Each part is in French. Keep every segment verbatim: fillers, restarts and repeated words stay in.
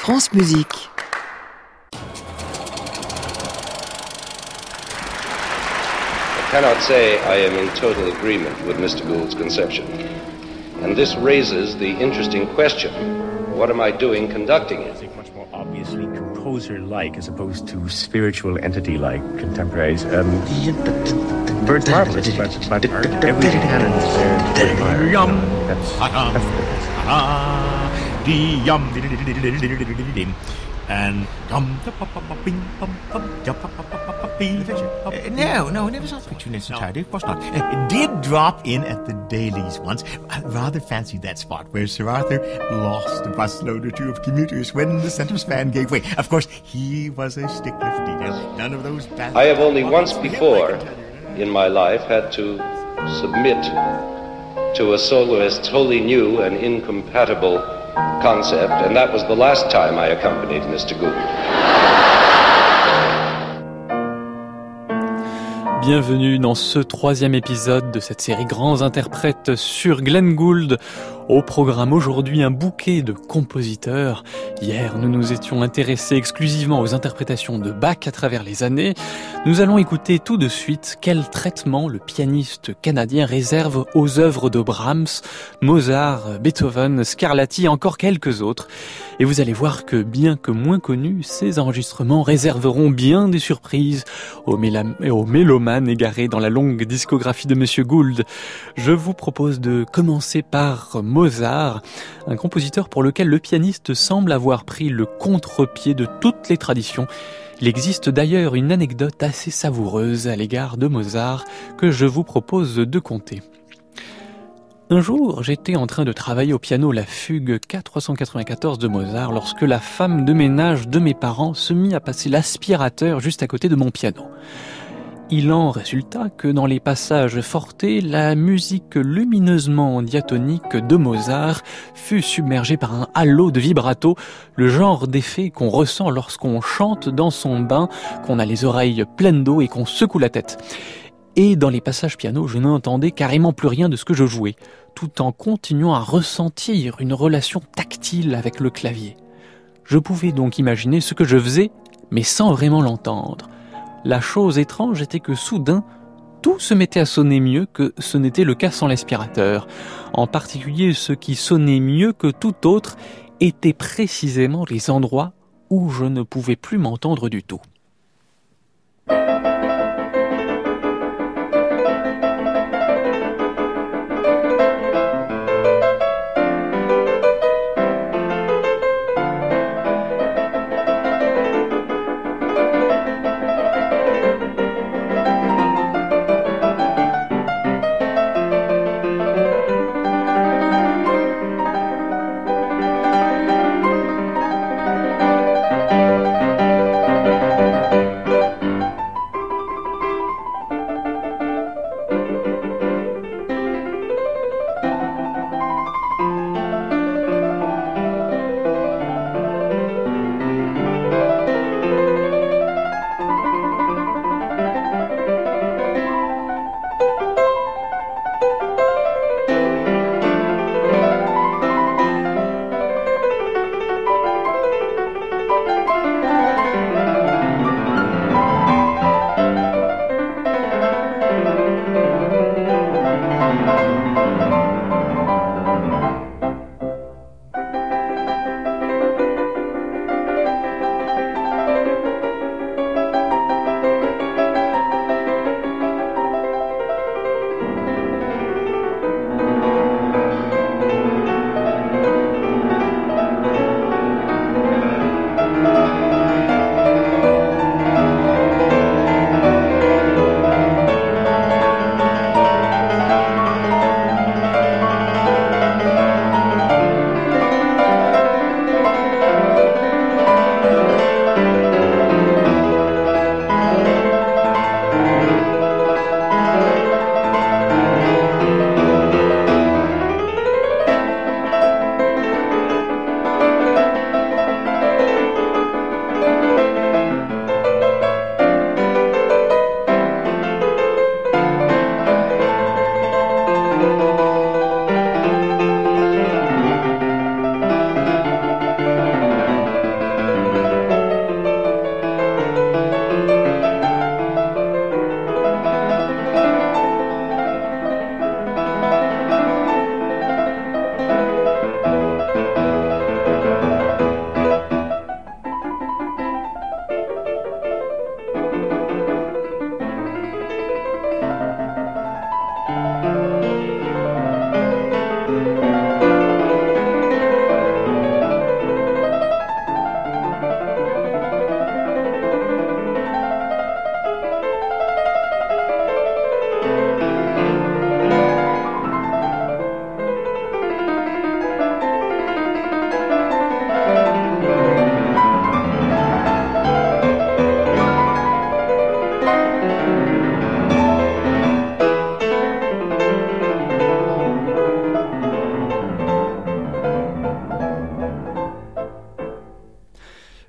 France Musique. I cannot say I am in total agreement with Mister Gould's conception. And this raises the interesting question, what am I doing conducting it? Much more obviously composer-like as opposed to spiritual entity-like contemporaries. Um, Bird's marvelous, but, but every canon is there to admire. You know, that's, that's and no, no, it was not picture in its entirety. Of course not. It did drop in at the dailies once. I rather fancied that spot where Sir Arthur lost a busload or two of commuters when the centre span gave way. Of course, he was a stickler for detail. None of those. Bad I have only once before in my life had to submit to a soloist's wholly new and incompatible concept, and that was the last time I accompanied Mister Gould. Bienvenue dans ce troisième épisode de cette série Grands Interprètes sur Glenn Gould. Au programme aujourd'hui, un bouquet de compositeurs. Hier, nous nous étions intéressés exclusivement aux interprétations de Bach à travers les années. Nous allons écouter tout de suite quel traitement le pianiste canadien réserve aux œuvres de Brahms, Mozart, Beethoven, Scarlatti et encore quelques autres. Et vous allez voir que, bien que moins connus, ces enregistrements réserveront bien des surprises aux, mélam- aux mélomanes égarés dans la longue discographie de Monsieur Gould. Je vous propose de commencer par Mozart, un compositeur pour lequel le pianiste semble avoir pris le contre-pied de toutes les traditions. Il existe d'ailleurs une anecdote assez savoureuse à l'égard de Mozart que je vous propose de conter. Un jour, j'étais en train de travailler au piano la fugue quatre cent quatre-vingt-quatorze de Mozart lorsque la femme de ménage de mes parents se mit à passer l'aspirateur juste à côté de mon piano. Il en résulta que dans les passages fortés, la musique lumineusement diatonique de Mozart fut submergée par un halo de vibrato, le genre d'effet qu'on ressent lorsqu'on chante dans son bain, qu'on a les oreilles pleines d'eau et qu'on secoue la tête. Et dans les passages piano, je n'entendais carrément plus rien de ce que je jouais, tout en continuant à ressentir une relation tactile avec le clavier. Je pouvais donc imaginer ce que je faisais, mais sans vraiment l'entendre. La chose étrange était que soudain, tout se mettait à sonner mieux que ce n'était le cas sans l'aspirateur. En particulier, ce qui sonnait mieux que tout autre étaient précisément les endroits où je ne pouvais plus m'entendre du tout.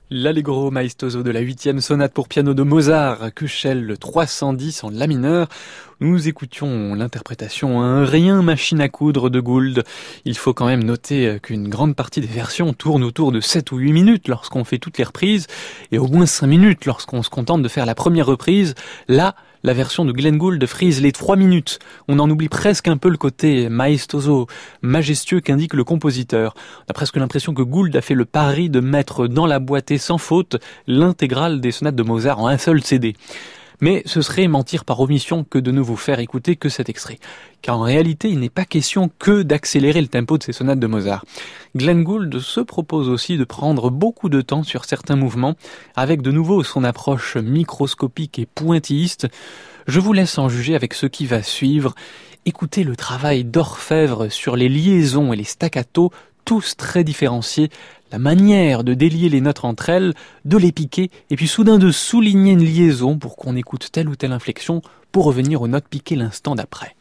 L'Allegro maestoso de la huitième sonate pour piano de Mozart, Köchel trois cent dix en la mineur. Nous écoutions l'interprétation Un rien machine à coudre de Gould. Il faut quand même noter qu'une grande partie des versions tourne autour de sept ou huit minutes lorsqu'on fait toutes les reprises, et au moins cinq minutes lorsqu'on se contente de faire la première reprise. Là, la version de Glenn Gould frise les trois minutes. On en oublie presque un peu le côté maestoso, majestueux qu'indique le compositeur. On a presque l'impression que Gould a fait le pari de mettre dans la boîte et sans faute l'intégrale des sonates de Mozart en un seul C D. Mais ce serait mentir par omission que de ne vous faire écouter que cet extrait. Car en réalité, il n'est pas question que d'accélérer le tempo de ces sonates de Mozart. Glenn Gould se propose aussi de prendre beaucoup de temps sur certains mouvements, avec de nouveau son approche microscopique et pointilliste. Je vous laisse en juger avec ce qui va suivre. Écoutez le travail d'orfèvre sur les liaisons et les staccatos, tous très différenciés, la manière de délier les notes entre elles, de les piquer, et puis soudain de souligner une liaison pour qu'on écoute telle ou telle inflexion pour revenir aux notes piquées l'instant d'après.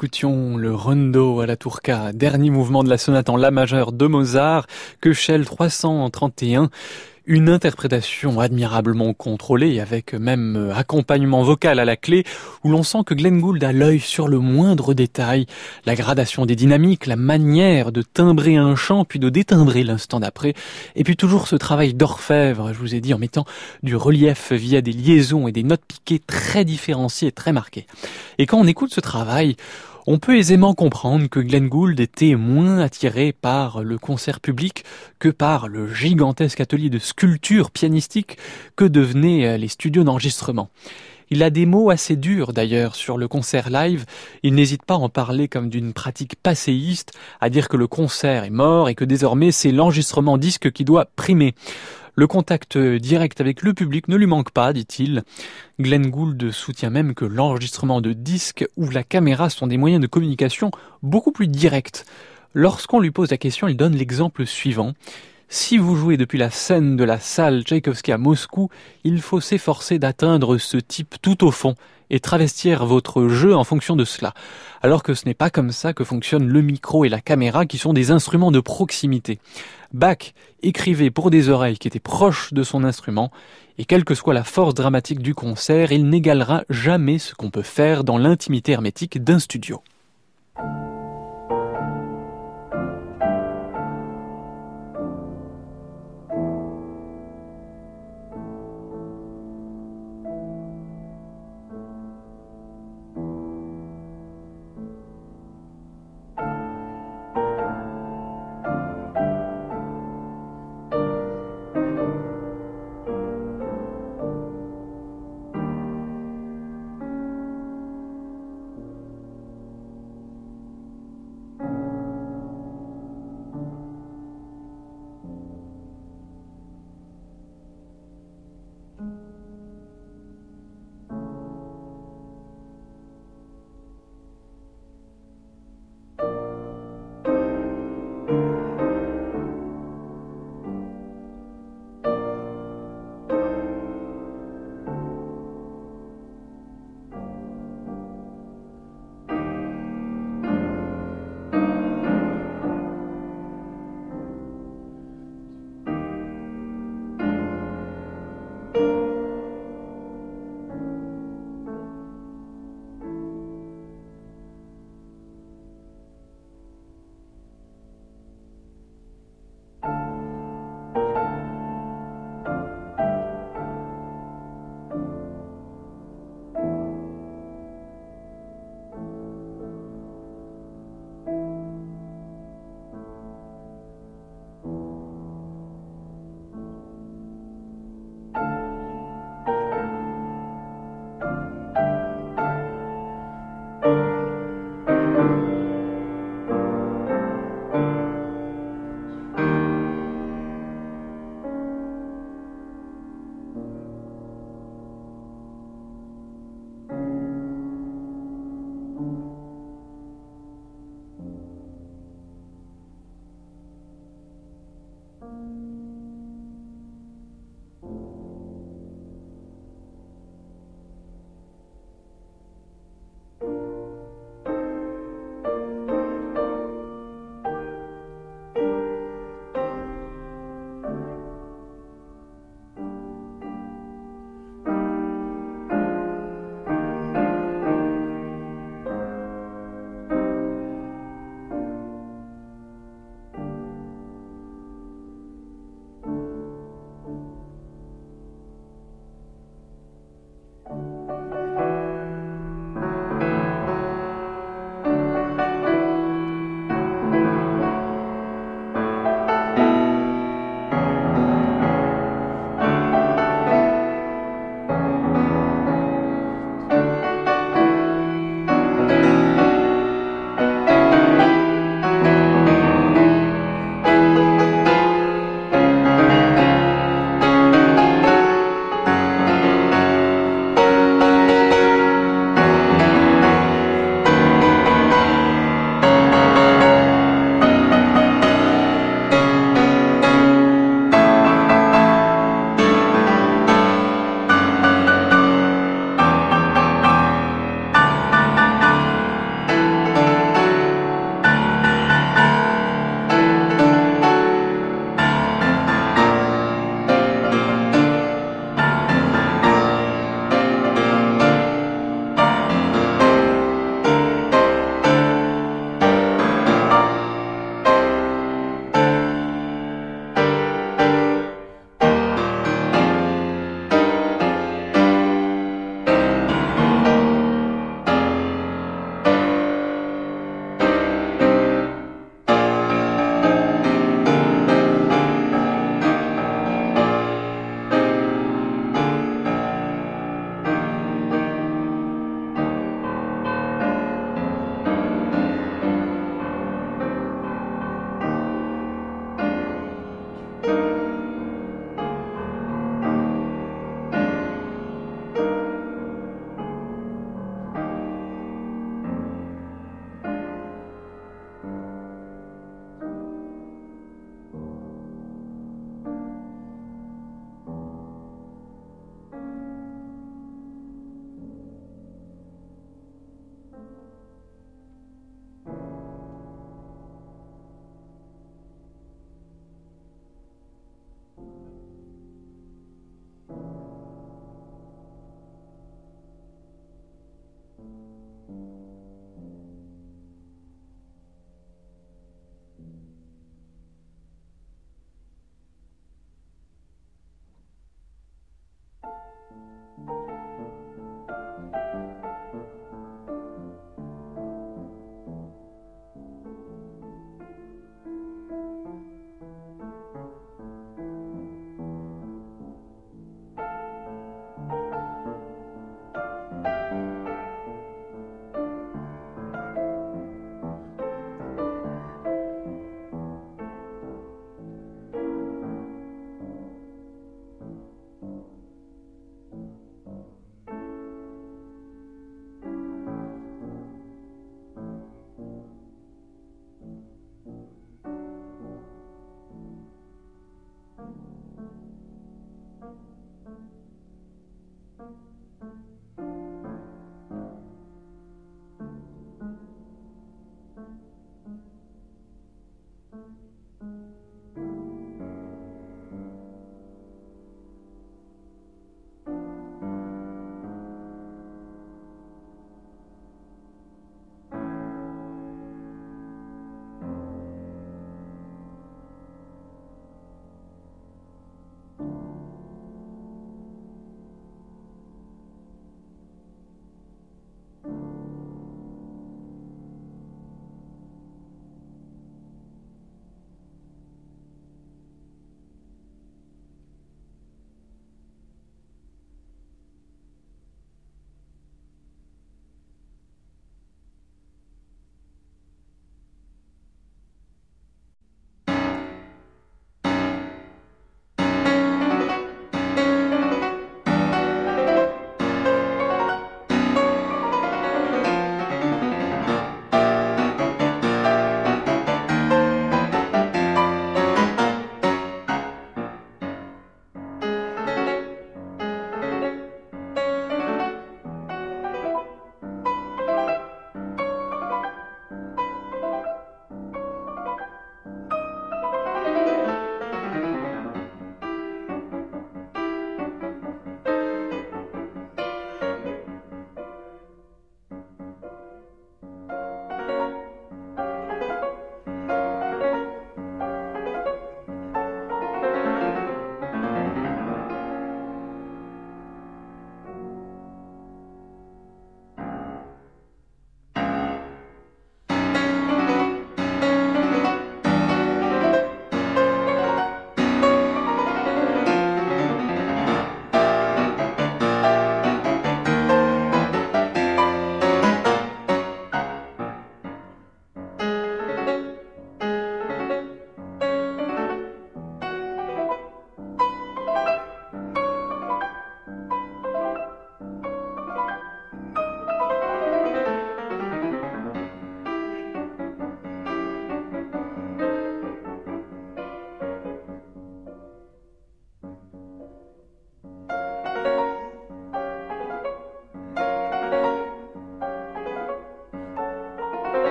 écoutions le Rondo à la Turca, dernier mouvement de la sonate en La majeur de Mozart, Köchel trois cent trente et un. Une interprétation admirablement contrôlée, avec même accompagnement vocal à la clé, où l'on sent que Glenn Gould a l'œil sur le moindre détail, la gradation des dynamiques, la manière de timbrer un chant, puis de détimbrer l'instant d'après, et puis toujours ce travail d'orfèvre, je vous ai dit, en mettant du relief via des liaisons et des notes piquées très différenciées et très marquées. Et quand on écoute ce travail, on peut aisément comprendre que Glenn Gould était moins attiré par le concert public que par le gigantesque atelier de sculpture pianistique que devenaient les studios d'enregistrement. Il a des mots assez durs d'ailleurs sur le concert live. Il n'hésite pas à en parler comme d'une pratique passéiste, à dire que le concert est mort et que désormais c'est l'enregistrement disque qui doit primer. Le contact direct avec le public ne lui manque pas, dit-il. Glenn Gould soutient même que l'enregistrement de disques ou la caméra sont des moyens de communication beaucoup plus directs. Lorsqu'on lui pose la question, il donne l'exemple suivant. Si vous jouez depuis la scène de la salle Tchaïkovski à Moscou, il faut s'efforcer d'atteindre ce type tout au fond et travestir votre jeu en fonction de cela. Alors que ce n'est pas comme ça que fonctionnent le micro et la caméra qui sont des instruments de proximité. Bach écrivait pour des oreilles qui étaient proches de son instrument, et quelle que soit la force dramatique du concert, il n'égalera jamais ce qu'on peut faire dans l'intimité hermétique d'un studio.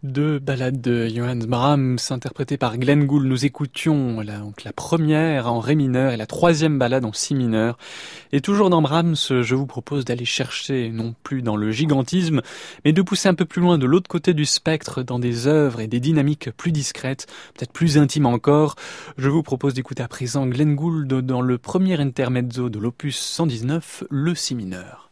Deux ballades de Johannes Brahms interprétées par Glenn Gould. Nous écoutions la, donc la première en ré mineur et la troisième ballade en si mineur. Et toujours dans Brahms, je vous propose d'aller chercher non plus dans le gigantisme, mais de pousser un peu plus loin de l'autre côté du spectre dans des œuvres et des dynamiques plus discrètes, peut-être plus intimes encore. Je vous propose d'écouter à présent Glenn Gould dans le premier intermezzo de l'opus cent dix-neuf, le si mineur.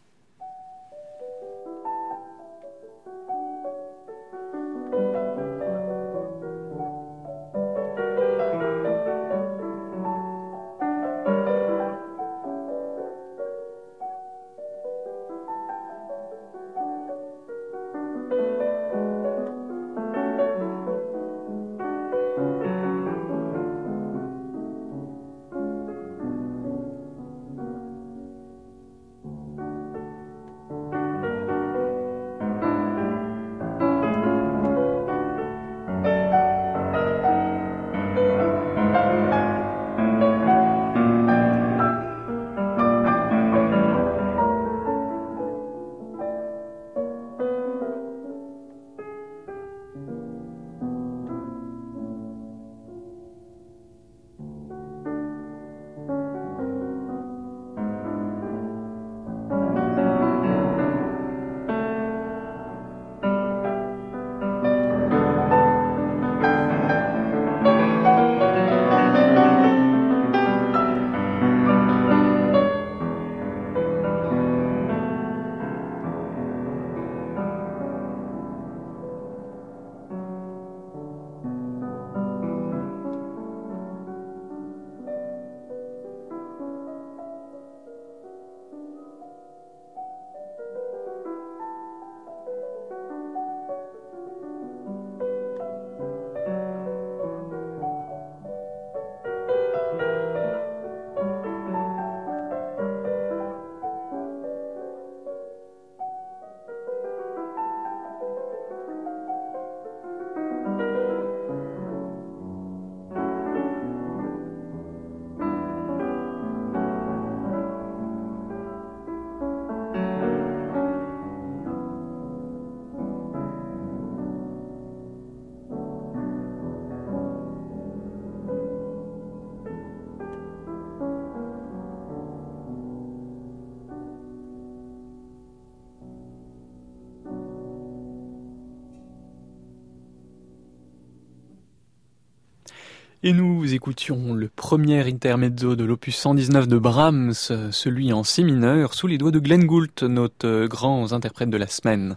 Et nous écoutions le premier intermezzo de l'opus cent dix-neuf de Brahms, celui en si mineur, sous les doigts de Glenn Gould, notre grand interprète de la semaine.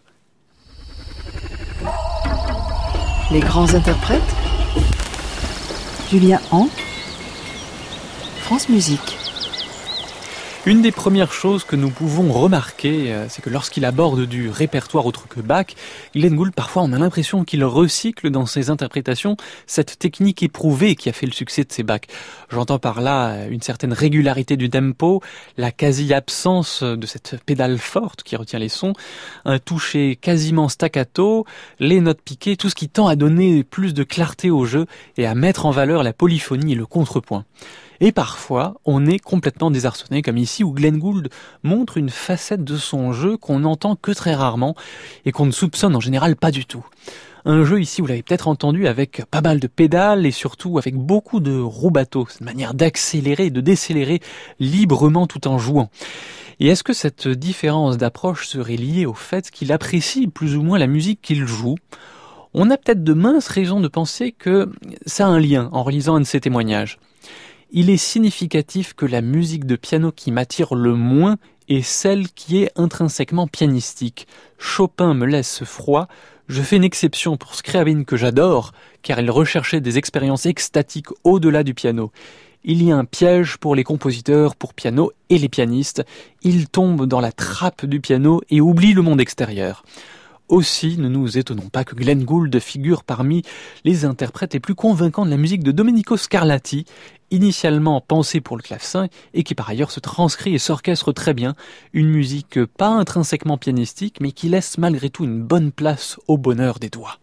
Les grands interprètes, Julien Hanck, France Musique. Une des premières choses que nous pouvons remarquer, c'est que lorsqu'il aborde du répertoire autre que Bach, Glenn Gould, parfois on a l'impression qu'il recycle dans ses interprétations cette technique éprouvée qui a fait le succès de ses Bach. J'entends par là une certaine régularité du tempo, la quasi-absence de cette pédale forte qui retient les sons, un toucher quasiment staccato, les notes piquées, tout ce qui tend à donner plus de clarté au jeu et à mettre en valeur la polyphonie et le contrepoint. Et parfois, on est complètement désarçonné, comme ici, où Glenn Gould montre une facette de son jeu qu'on n'entend que très rarement et qu'on ne soupçonne en général pas du tout. Un jeu ici, vous l'avez peut-être entendu, avec pas mal de pédales et surtout avec beaucoup de rubato, une manière d'accélérer et de décélérer librement tout en jouant. Et est-ce que cette différence d'approche serait liée au fait qu'il apprécie plus ou moins la musique qu'il joue ? On a peut-être de minces raisons de penser que ça a un lien en relisant un de ses témoignages. Il est significatif que la musique de piano qui m'attire le moins est celle qui est intrinsèquement pianistique. Chopin me laisse froid, je fais une exception pour Scriabin que j'adore, car il recherchait des expériences extatiques au-delà du piano. Il y a un piège pour les compositeurs pour piano et les pianistes, ils tombent dans la trappe du piano et oublient le monde extérieur. Aussi, ne nous étonnons pas que Glenn Gould figure parmi les interprètes les plus convaincants de la musique de Domenico Scarlatti, initialement pensée pour le clavecin et qui par ailleurs se transcrit et s'orchestre très bien, une musique pas intrinsèquement pianistique mais qui laisse malgré tout une bonne place au bonheur des doigts.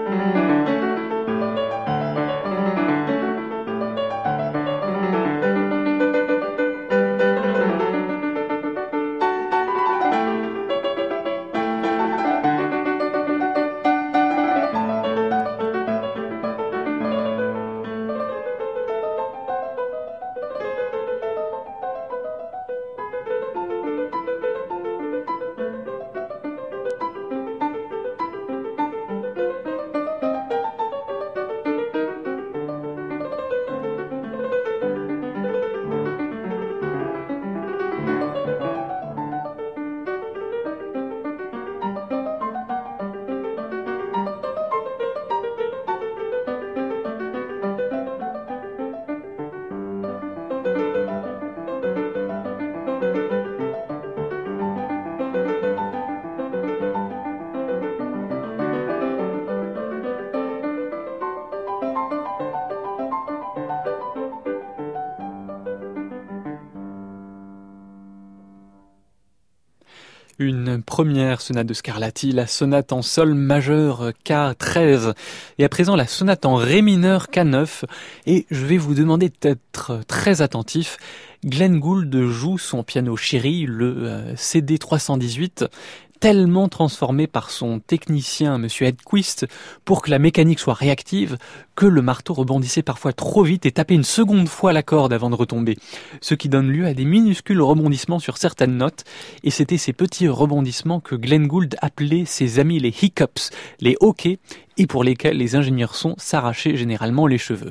Une première sonate de Scarlatti, la sonate en sol majeur K treize, et à présent la sonate en ré mineur K neuf, et je vais vous demander d'être très attentif. Glenn Gould joue son piano chéri, le euh, C D trois cent dix-huit, tellement transformé par son technicien, Monsieur Edquist, pour que la mécanique soit réactive, que le marteau rebondissait parfois trop vite et tapait une seconde fois la corde avant de retomber. Ce qui donne lieu à des minuscules rebondissements sur certaines notes, et c'était ces petits rebondissements que Glenn Gould appelait ses amis les hiccups, les hoquets, et pour lesquels les ingénieurs son s'arrachaient généralement les cheveux.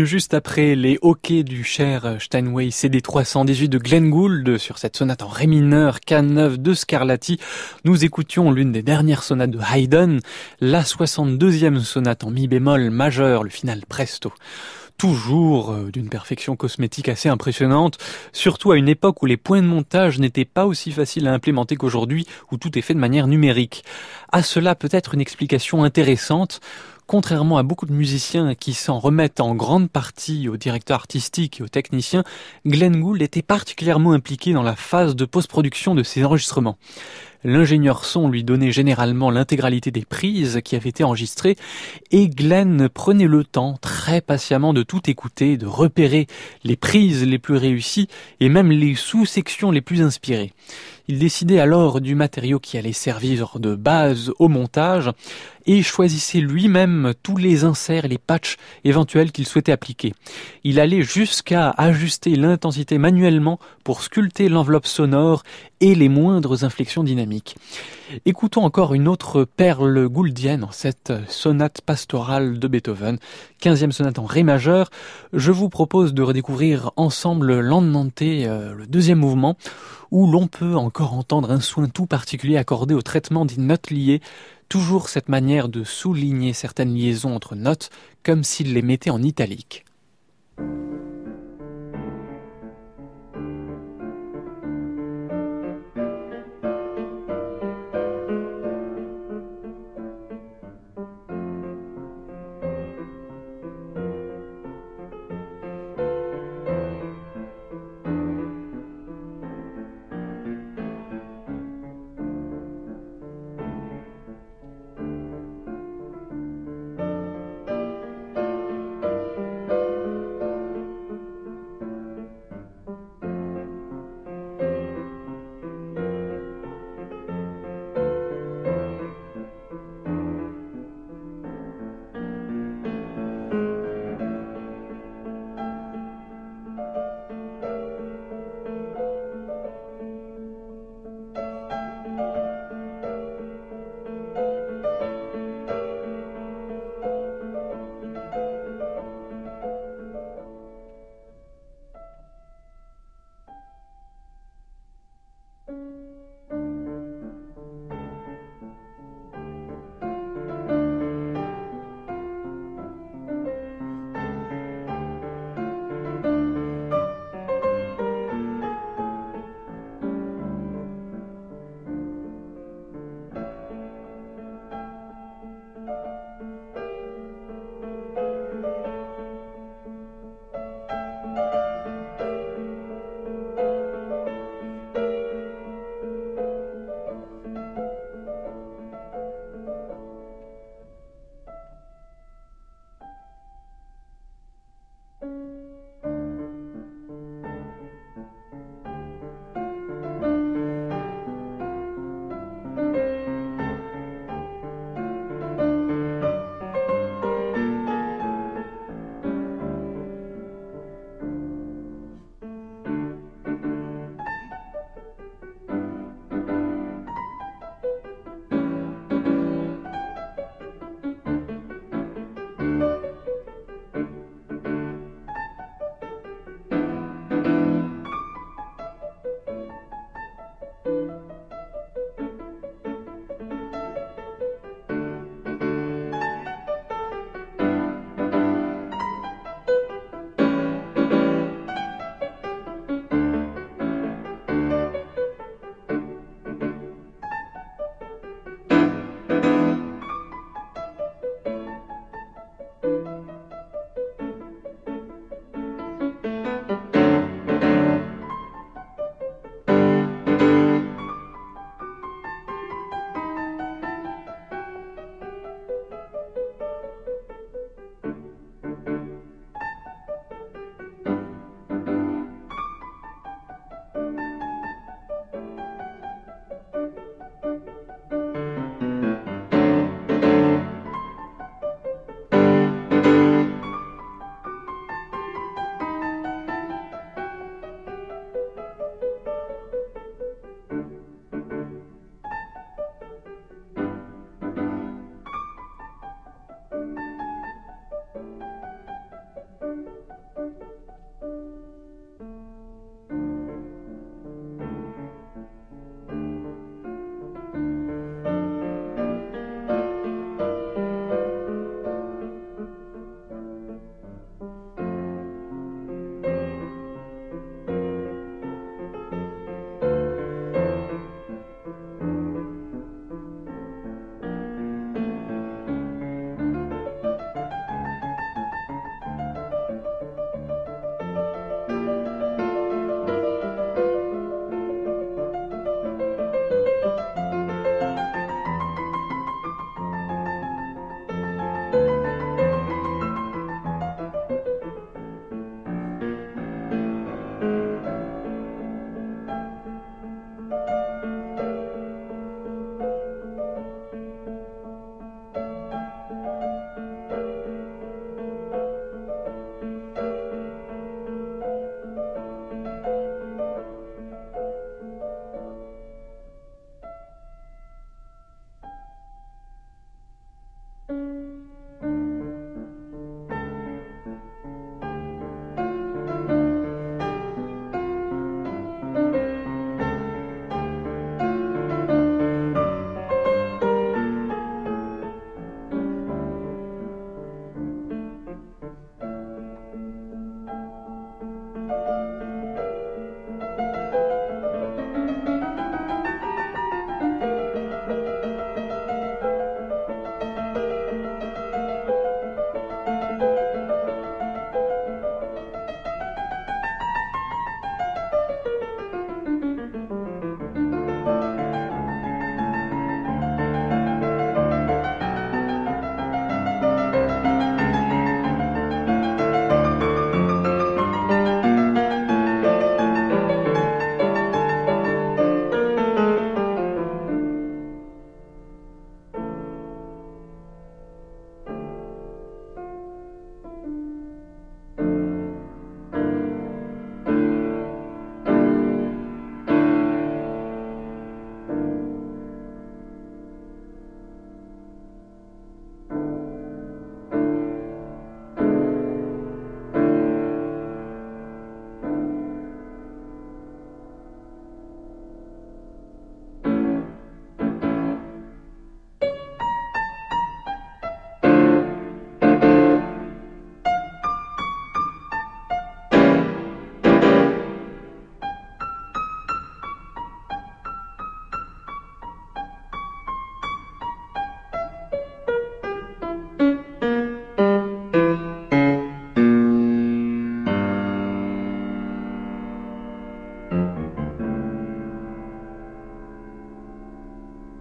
Et juste après les hoquets du cher Steinway C D trois cent dix-huit de Glenn Gould sur cette sonate en ré mineur K neuf de Scarlatti, nous écoutions l'une des dernières sonates de Haydn, la soixante-deuxième sonate en mi bémol majeur, le final presto. Toujours d'une perfection cosmétique assez impressionnante, surtout à une époque où les points de montage n'étaient pas aussi faciles à implémenter qu'aujourd'hui, où tout est fait de manière numérique. À cela peut-être une explication intéressante. Contrairement à beaucoup de musiciens qui s'en remettent en grande partie au directeur artistique et aux techniciens, Glenn Gould était particulièrement impliqué dans la phase de post-production de ses enregistrements. L'ingénieur son lui donnait généralement l'intégralité des prises qui avaient été enregistrées et Glenn prenait le temps très patiemment de tout écouter, de repérer les prises les plus réussies et même les sous-sections les plus inspirées. Il décidait alors du matériau qui allait servir de base au montage et choisissait lui-même tous les inserts et les patchs éventuels qu'il souhaitait appliquer. Il allait jusqu'à ajuster l'intensité manuellement pour sculpter l'enveloppe sonore et les moindres inflexions dynamiques. Écoutons encore une autre perle gouldienne en cette sonate pastorale de Beethoven, quinzième sonate en ré majeur. Je vous propose de redécouvrir ensemble l'Andante, euh, le deuxième mouvement, où l'on peut encore entendre un soin tout particulier accordé au traitement des notes liées, toujours cette manière de souligner certaines liaisons entre notes, comme s'il les mettait en italique.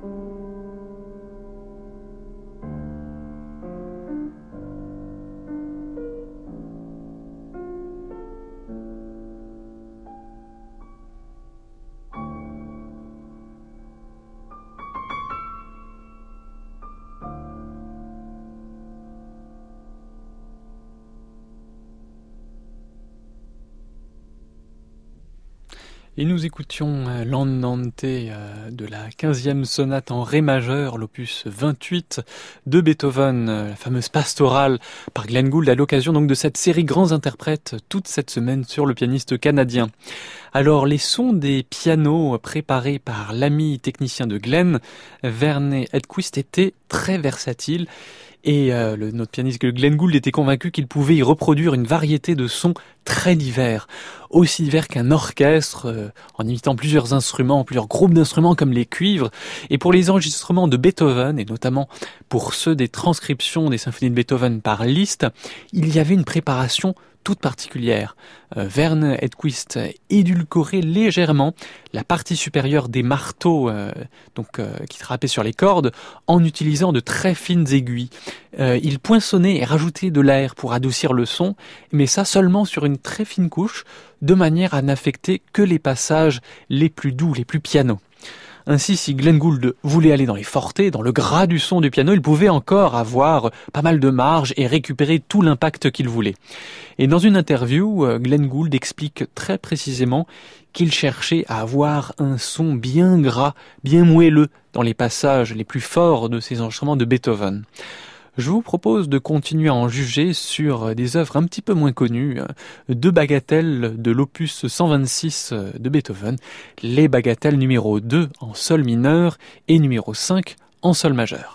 Et nous écoutions l'Andante de la quinzième sonate en ré majeur, l'opus vingt-huit de Beethoven, la fameuse pastorale par Glenn Gould à l'occasion donc de cette série Grands Interprètes toute cette semaine sur le pianiste canadien. Alors les sons des pianos préparés par l'ami technicien de Glenn, Verne Edquist, étaient très versatiles. Et euh, le, notre pianiste Glenn Gould était convaincu qu'il pouvait y reproduire une variété de sons très divers, aussi divers qu'un orchestre, euh, en imitant plusieurs instruments, plusieurs groupes d'instruments comme les cuivres. Et pour les enregistrements de Beethoven, et notamment pour ceux des transcriptions des symphonies de Beethoven par Liszt, il y avait une préparation toute particulière. Euh, Verne Edquist édulcorait légèrement la partie supérieure des marteaux euh, donc euh, qui frappaient sur les cordes en utilisant de très fines aiguilles. Euh, il poinçonnait et rajoutait de l'air pour adoucir le son, mais ça seulement sur une très fine couche, de manière à n'affecter que les passages les plus doux, les plus pianos. Ainsi, si Glenn Gould voulait aller dans les fortés, dans le gras du son du piano, il pouvait encore avoir pas mal de marge et récupérer tout l'impact qu'il voulait. Et dans une interview, Glenn Gould explique très précisément qu'il cherchait à avoir un son bien gras, bien moelleux dans les passages les plus forts de ces enregistrements de Beethoven. Je vous propose de continuer à en juger sur des œuvres un petit peu moins connues, deux bagatelles de l'opus cent vingt-six de Beethoven, les bagatelles numéro deux en sol mineur et numéro cinq en sol majeur.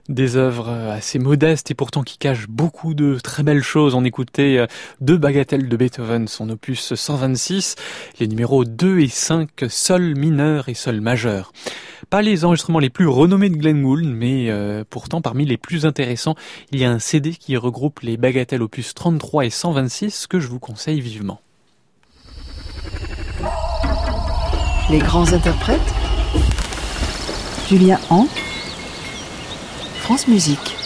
Des œuvres assez modestes et pourtant qui cachent beaucoup de très belles choses. On écoutait deux bagatelles de Beethoven, son opus cent vingt-six, les numéros deux et cinq, sol mineur et sol majeur. Pas les enregistrements les plus renommés de Glenn Gould, mais euh, pourtant parmi les plus intéressants, il y a un C D qui regroupe les bagatelles opus trente-trois et cent vingt-six que je vous conseille vivement. Les grands interprètes. Julien An. France Musique.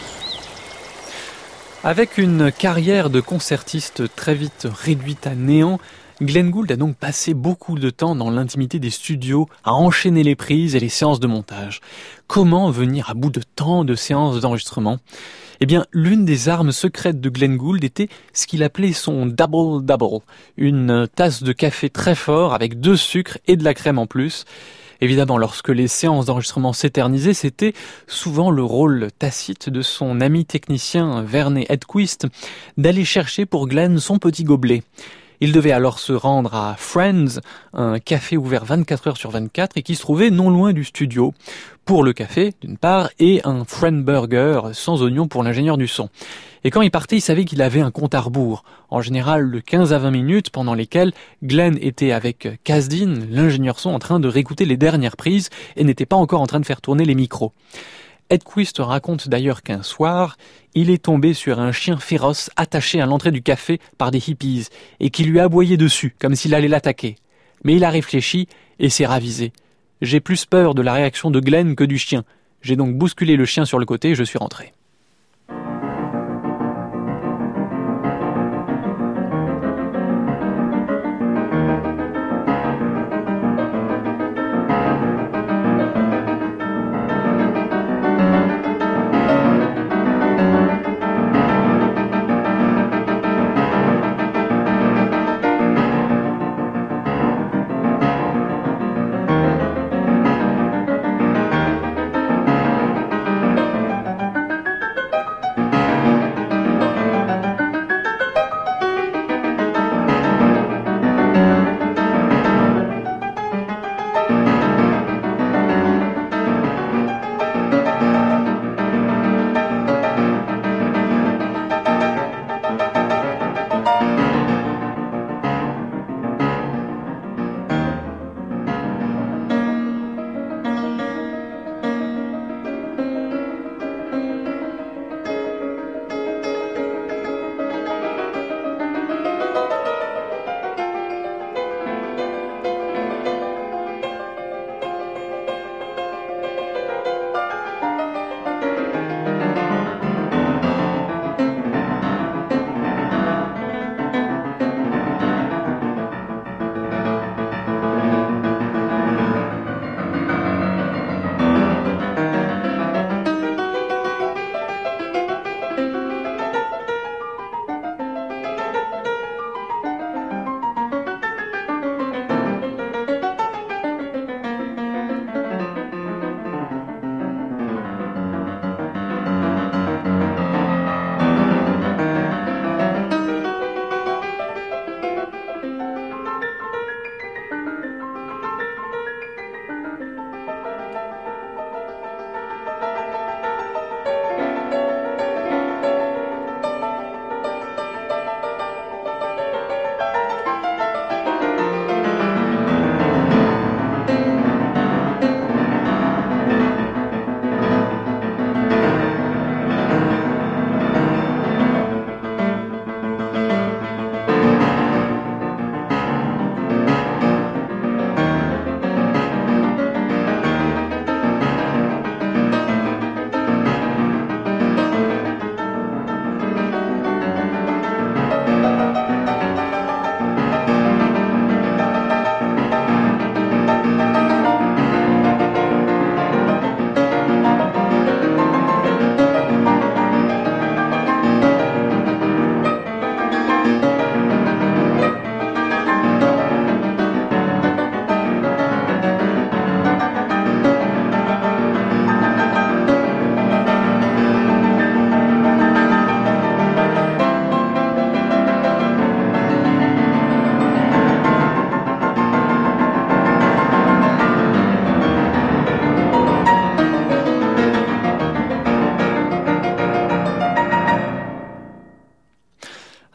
Avec une carrière de concertiste très vite réduite à néant, Glenn Gould a donc passé beaucoup de temps dans l'intimité des studios à enchaîner les prises et les séances de montage. Comment venir à bout de tant de séances d'enregistrement ? Eh bien, l'une des armes secrètes de Glenn Gould était ce qu'il appelait son double-double, une tasse de café très fort avec deux sucres et de la crème en plus. Évidemment, lorsque les séances d'enregistrement s'éternisaient, c'était souvent le rôle tacite de son ami technicien Verne Edquist d'aller chercher pour Glenn son petit gobelet. Il devait alors se rendre à Friends, un café ouvert vingt-quatre heures sur vingt-quatre et qui se trouvait non loin du studio, pour le café d'une part et un Friend Burger sans oignon pour l'ingénieur du son. Et quand il partait, il savait qu'il avait un compte à rebours, en général de quinze à vingt minutes pendant lesquelles Glenn était avec Kasdin, l'ingénieur son, en train de réécouter les dernières prises et n'était pas encore en train de faire tourner les micros. Edquist raconte d'ailleurs qu'un soir, il est tombé sur un chien féroce attaché à l'entrée du café par des hippies et qui lui a aboyé dessus, comme s'il allait l'attaquer. Mais il a réfléchi et s'est ravisé. « J'ai plus peur de la réaction de Glenn que du chien. J'ai donc bousculé le chien sur le côté et je suis rentré. »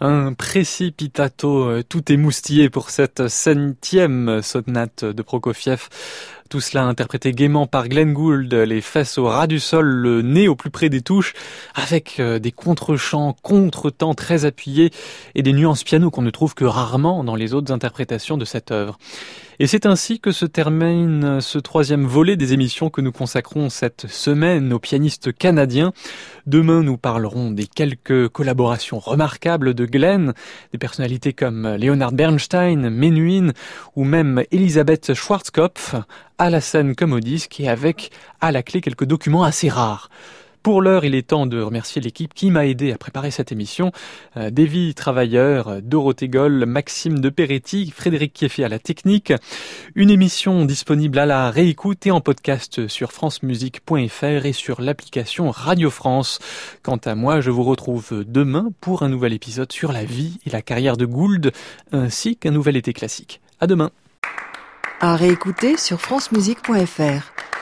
Un précipitato tout émoustillé pour cette centième sonate de Prokofiev. Tout cela interprété gaiement par Glenn Gould, les fesses au ras du sol, le nez au plus près des touches, avec des contre-chants, contre-temps très appuyés et des nuances piano qu'on ne trouve que rarement dans les autres interprétations de cette œuvre. Et c'est ainsi que se termine ce troisième volet des émissions que nous consacrons cette semaine aux pianistes canadiens. Demain, nous parlerons des quelques collaborations remarquables de Glenn, des personnalités comme Leonard Bernstein, Menuhin ou même Elisabeth Schwarzkopf, à la scène comme au disque et avec à la clé quelques documents assez rares. Pour l'heure, il est temps de remercier l'équipe qui m'a aidé à préparer cette émission. Euh, Davy Travailleur, Dorothée Goll, Maxime de Peretti, Frédéric Kieffé à la technique. Une émission disponible à la réécoute et en podcast sur francemusique point f r et sur l'application Radio France. Quant à moi, je vous retrouve demain pour un nouvel épisode sur la vie et la carrière de Gould, ainsi qu'un nouvel été classique. À demain. À réécouter sur francemusique point f r.